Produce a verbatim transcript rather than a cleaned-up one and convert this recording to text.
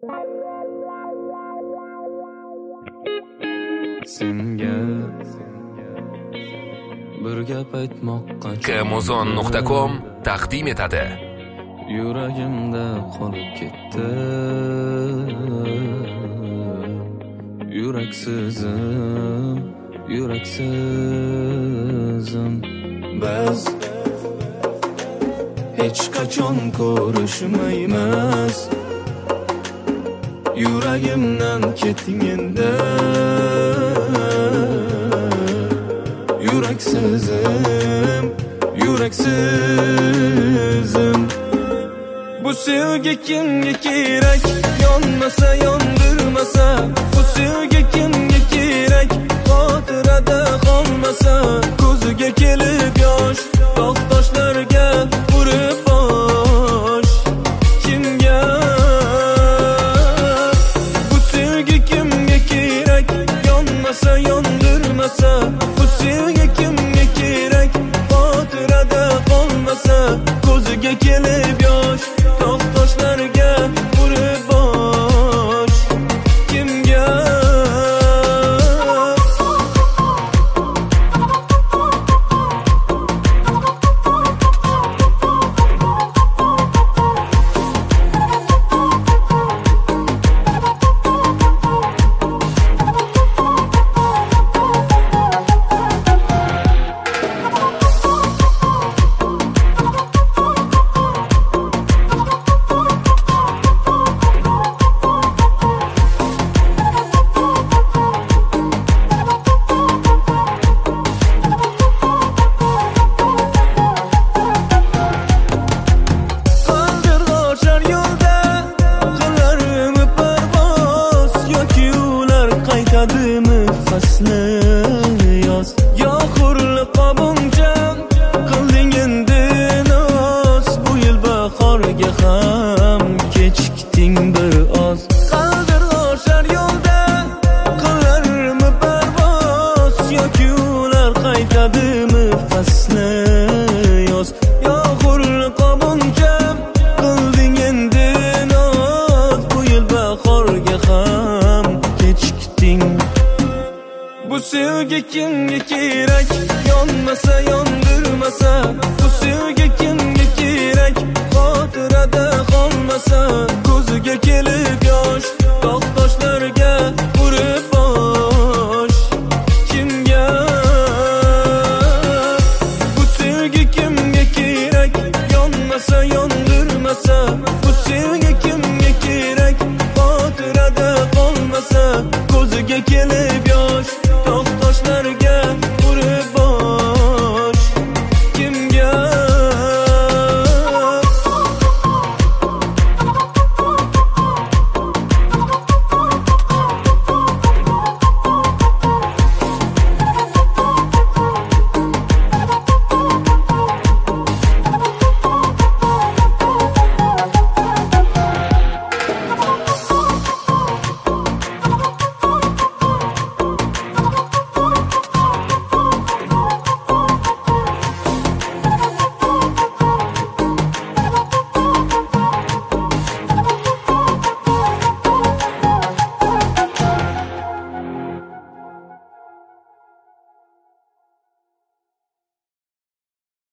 Senga bir gap aytmoqqa kmozon nuqta com taqdim etadi. Yuragimda qolib ketdi yuraksizim, yuraksizim. Biz hech qachon ko'rishmaymiz. Yuragimdan ketding endi. Yuraksizim, yuraksizim. Bu sevgi kimga kerak? Yonmasa, yondirmasa. Bu sevgi kimga kerak? Xotirada qolmasa. Ko'ziga kelib yosh, tog' toshlarga urib bosh. Kimga? Bu sevgi kimga kerak? Yonmasa, yondirmasa. Bu sevgi kimga kerak? Xotirada qolmasa. Ko'ziga kelib yosh, tog' toshlarga urib bosh. Kimga? Bu sevgi kimga kerak? Yonmasa, yondirmasa. Bu sevgi kimga kerak? Xotirada qolmasa. Ko'ziga